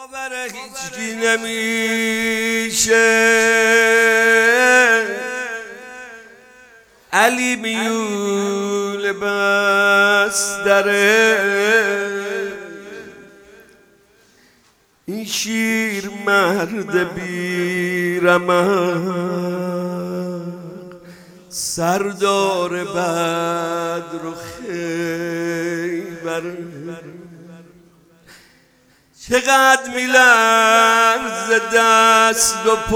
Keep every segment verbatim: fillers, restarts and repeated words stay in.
باور هیچکی نمیشه، علی میول بستره. این شیر مرد بیرمق، سردار بدر و خیبر. چقدر میلرز دست و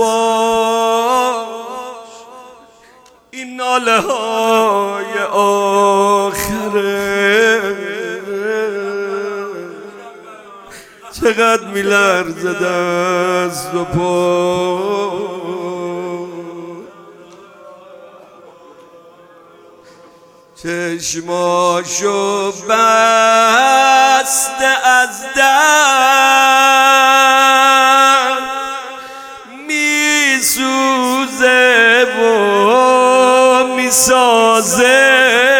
پاش، این ناله های آخره. چقدر میلرز دست و پاش، چشماشو بسته از درد، میسوزه و میسازه.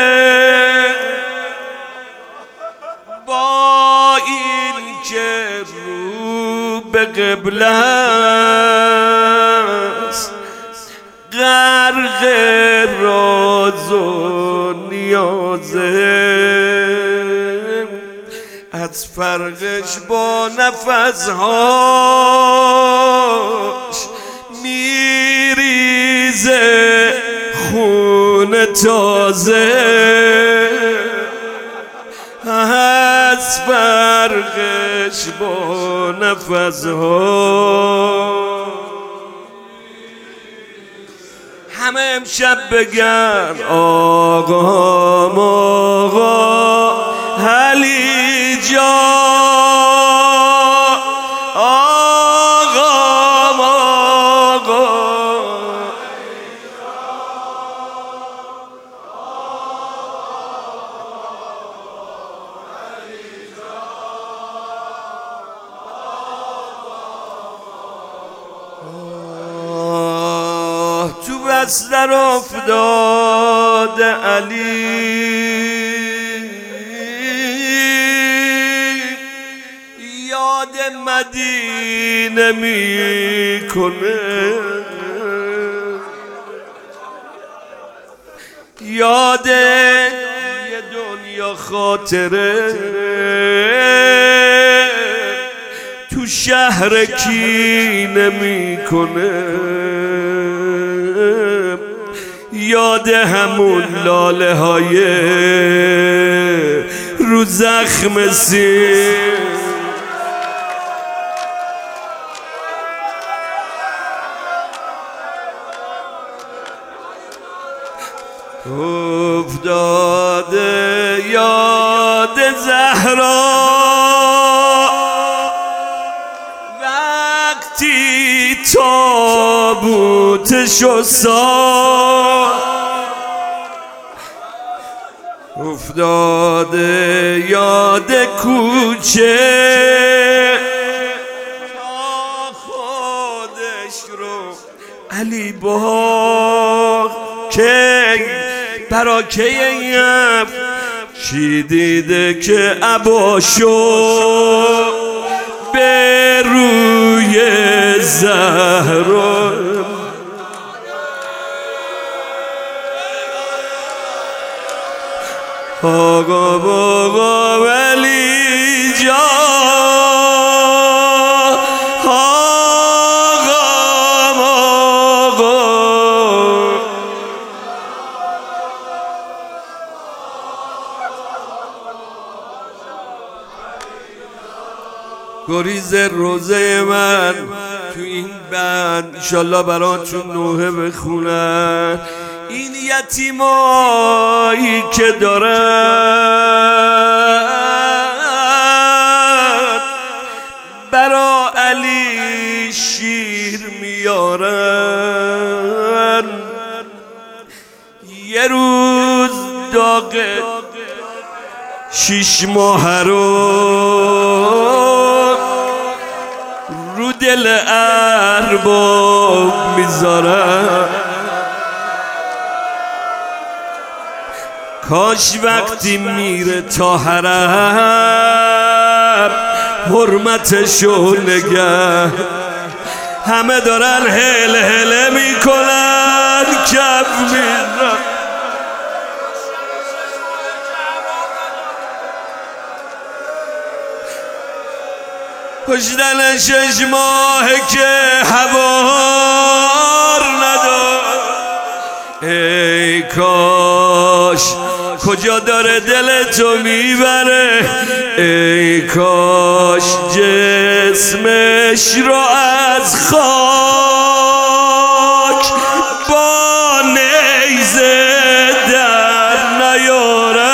با این که رو به قبله است، غرق راز و نیازه. از فرقش با نفسهاش میریزه خون تازه. از فرقش با نفسهاش همه امشب بگن آقا آقا علی جان، آقا آقا تو بستر افتاد علی، یاد مدینه میکنه، یاد یه دنیا خاطره تو شهر کینه میکنه. یاد همون لاله های رو زخم سین، افتاده یاد زهرا وقتی تابوتشو ساخت. افتاده یاد کوچه تا خودش رو علی باغ که برا که یف چی دیده که عباشو به روی زهرا. آقا آقا علی جان، آقا آقا گریز روزه من تو این بند انشالله براتون نوحه بخونن. این یتیمایی که دارن برا علی شیر میارن. یه روز داغ شیش ماه رو رو دل ارباب میذارن. کاش وقتی میره تا حرم حرمتشو نگه. همه دارن هل هله میکنن کف میرن. کشتن شش ماه که هوار ندار. ای کاش کجا داره دل تو میبره. ای کاش جسمش رو از خاک با نیزه در نیاره.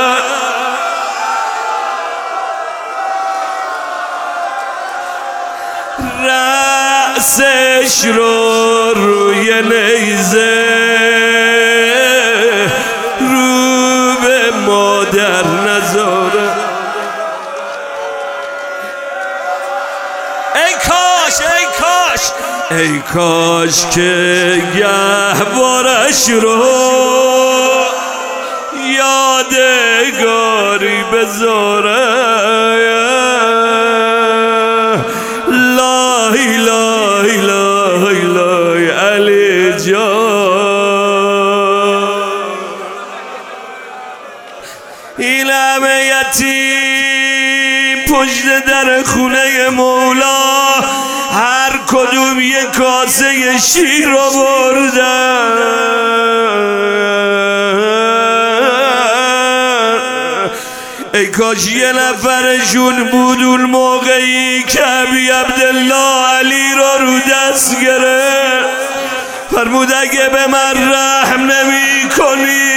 رأسش رو روی نیزه رو به مادر نذاره. ای کاش ای کاش ای کاش که گهوارش رو یادگاری بذاره. لا اله الا الله علی جان. این همه یتیم پشت در خونه مولا هر کدوم یک کاسه شیر رو بردن. ای کاش یه نفرشون بود اون موقعی که ابی عبدالله علی را رو دست گرفت. فرمود اگه به من رحم نمی کنی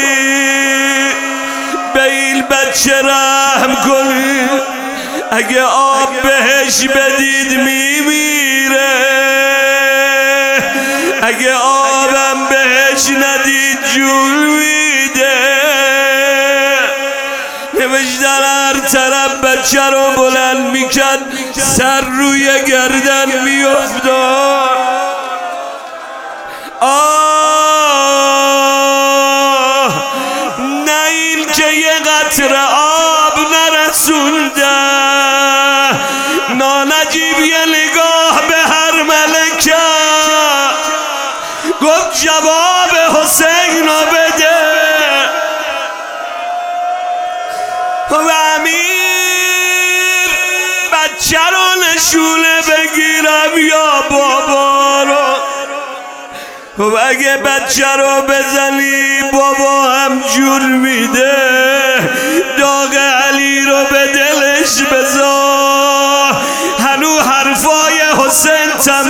به این بچه رحم کنی. اگه آب بهش بدید میمیره. اگه آبم بهش ندید جون میده. نوشتن هر طرف بچه رو بلند میکرد سر روی گردن میافتاد. آه نه این که یه قطره آب نرسونده. نانجیب یه نگاه به هر ملکه گفت جواب حسین رو بده. و امیر بچه رو نشونه بگیرم یا بابا رو. و اگه بچه رو بزنی بابا هم جون میده. داغ علی رو به دلش بذار. هنو حرفای حسین تمام